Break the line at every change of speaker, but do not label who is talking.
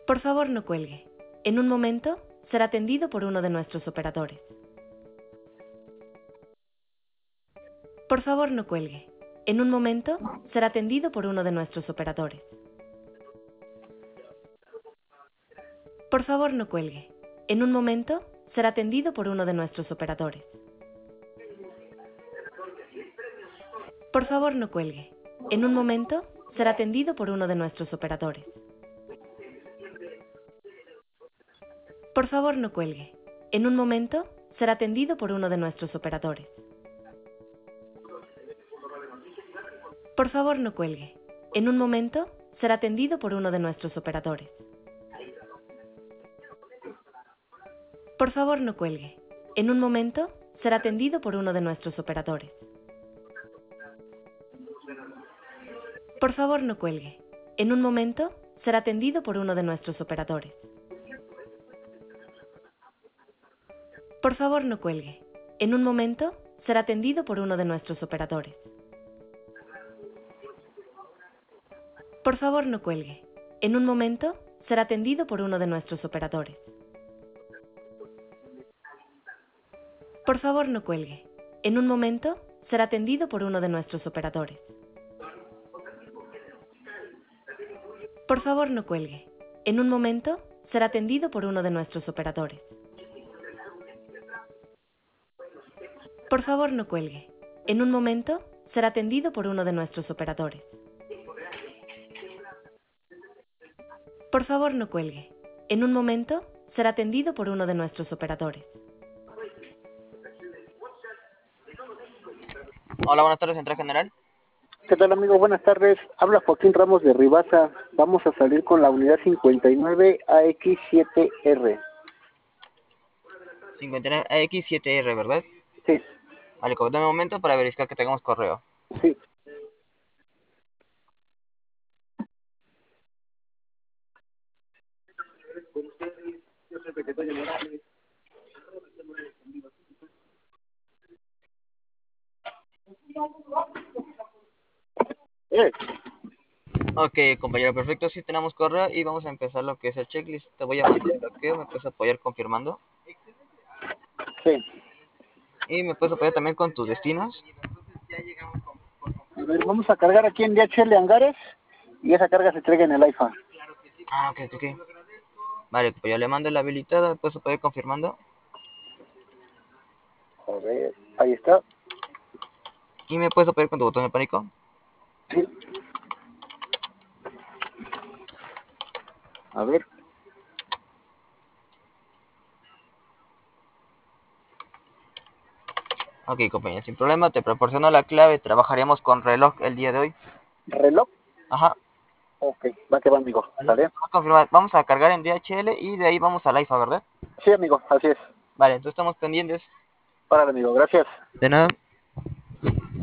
Por favor, no cuelgue. En un momento, será atendido por uno de nuestros operadores. Por favor, no cuelgue. En un momento, será atendido por uno de nuestros operadores. Por favor, no cuelgue. En un momento, será atendido por uno de nuestros operadores. Por favor, no cuelgue. En un momento, será atendido por uno de nuestros operadores. Por favor, no cuelgue. En un momento, será atendido por uno de nuestros operadores. Por favor, no cuelgue. En un momento, será atendido por uno de nuestros operadores. Por favor, no cuelgue. En un momento, será atendido por uno de nuestros operadores. Por favor, no cuelgue. En un momento, será atendido por uno de nuestros operadores. Por favor, no cuelgue. En un momento, será atendido por uno de nuestros operadores. Por favor, no cuelgue. En un momento, será atendido por uno de nuestros operadores. Por favor, no cuelgue. En un momento, será atendido por uno de nuestros operadores. Por favor, no cuelgue. En un momento, será atendido por uno de nuestros operadores. Por favor, no cuelgue. En un momento, será atendido por uno de nuestros operadores. Por favor, no cuelgue. En un momento, será atendido por uno de nuestros operadores.
Hola, buenas tardes, Central General.
¿Qué tal, amigo? Buenas tardes. Habla Joaquín Ramos de Ribasa. Vamos a salir con la unidad 59 AX7R.
59 AX7R, ¿verdad?
Sí.
Vale, dame un momento para verificar que tengamos correo.
Sí.
Ok, compañero, perfecto, sí tenemos correo y vamos a empezar lo que es el checklist. Te voy a mandar el bloqueo, me puedes apoyar confirmando.
Sí.
Y me puedes apoyar también con tus destinos.
A ver, vamos a cargar aquí en DHL Hangares y esa carga se entrega en el IFA.
Ah, ok. Vale, compañero, le mando la habilitada, me puedes apoyar confirmando.
A ver, ahí está.
Y me puedes apoyar con tu botón de pánico.
Sí. A ver.
Ok, compañero, sin problema, te proporciono la clave, trabajaríamos con reloj el día de hoy.
¿Reloj?
Ajá.
Ok, va que va, amigo.
Vale. Vamos a cargar en DHL y de ahí vamos al IFA, ¿verdad?
Sí, amigo, así es.
Vale, entonces estamos pendientes.
Párale, amigo, gracias.
De nada.